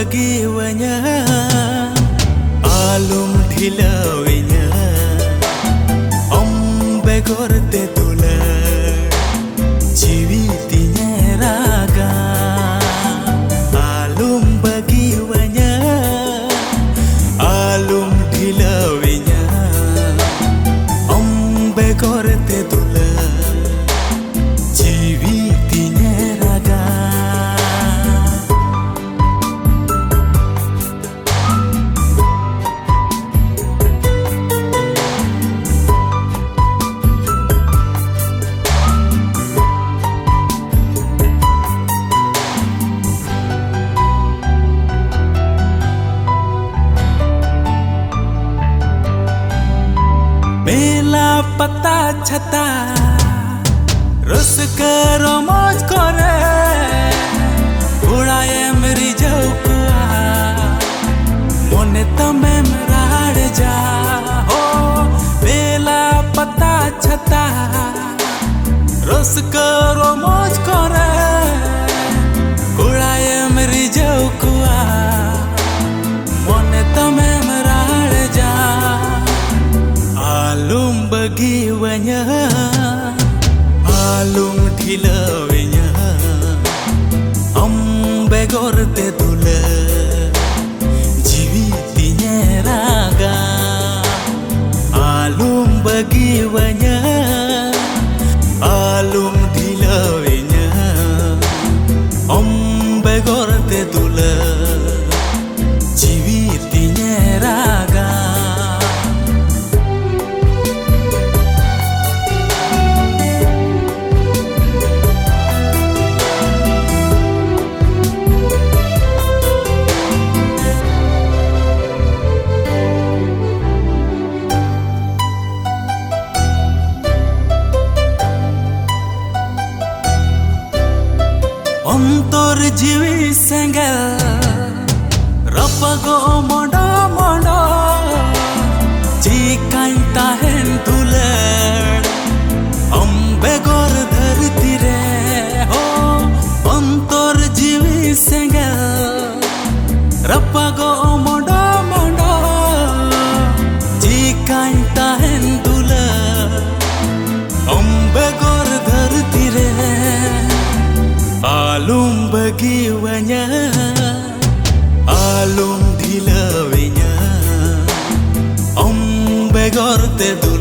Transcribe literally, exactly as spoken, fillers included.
bagiwanya, alum dhilawenya, om begor te tula, jiwitinya raga. Alum bagiwanya, alum dhilawenya, om begor te tula. मेला पता छता रस करो मौज करे उड़ाए मेरी जौकुआ मोने तमे मराड़ जा हो। मेला पता छता रस करो मौज करे उड़ाए मेरी जौकुआ मोने तमे मराड़ जा। Alum bagiwanya, alum dhilawenya, om begor te tula, jiwitinya raga. Alum bagiwanya, alum dhilawenya, om begor te tula, jiwitinya raga. Ontor jiwi senggel rapago moda moda jikai tahen tuler om begor dharti re ho. Ontor jiwi senggel rapago moda moda jikai tahen tuler om begor dharti re. Alum bagiwanya, alum dhilawenya, om begor te dula.